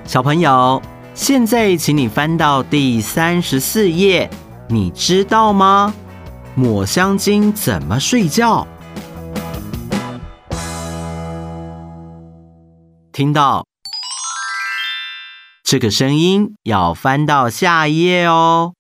小朋友，现在请你翻到第34页，你知道吗？抹香鲸怎么睡觉？听到这个声音，要翻到下一页哦。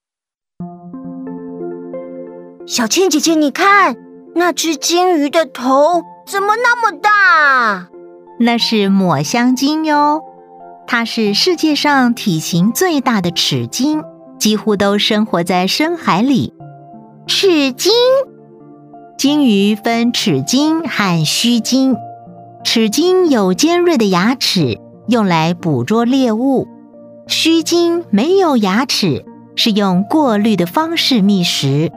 小倩姐姐，你看，那只鲸鱼的头怎么那么大？ 那是抹香鲸哟，它是世界上体型最大的齿鲸，几乎都生活在深海里。 齿鲸？ 鲸鱼分齿鲸和须鲸。齿鲸有尖锐的牙齿，用来捕捉猎物。须鲸没有牙齿，是用过滤的方式觅食。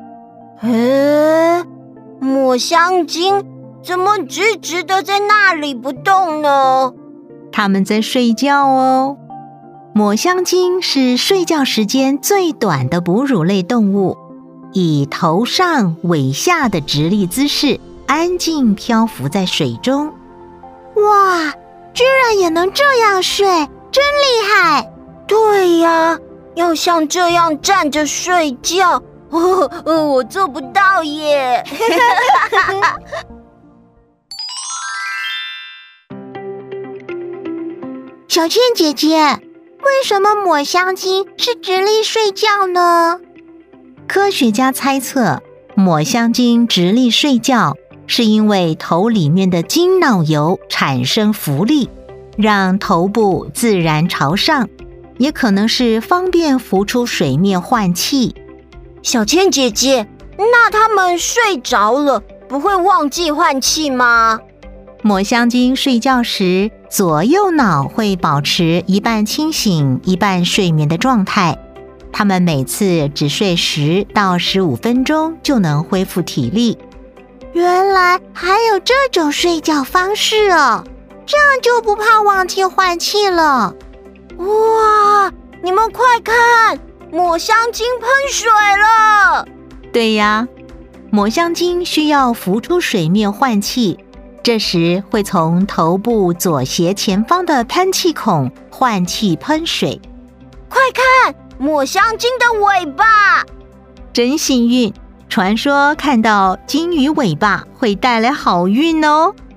抹香鲸怎么直直的在那里不动呢？ 它们在睡觉哦。抹香鲸是睡觉时间最短的哺乳类动物，以头上尾下的直立姿势，安静漂浮在水中。 哇，居然也能这样睡，真厉害！对呀，要像这样站着睡觉，我做不到耶。小倩姐姐，为什么抹香鲸是直立睡觉呢？ 科学家猜测，抹香鲸直立睡觉是因为头里面的鲸脑油产生浮力，让头部自然朝上，也可能是方便浮出水面换气。 小倩姐姐，那它们睡着了，不会忘记换气吗？ 抹香鲸睡觉时，左右脑会保持一半清醒一半睡眠的状态，它们每次只睡10到15分钟就能恢复体力。 原来还有这种睡觉方式哦，这样就不怕忘记换气了。哇，你们快看，抹香鲸喷水了！ 对呀，抹香鲸需要浮出水面换气，这时会从头部左斜前方的喷气孔换气喷水。 快看，抹香鲸的尾巴！ 真幸运，传说看到鲸鱼尾巴会带来好运哦。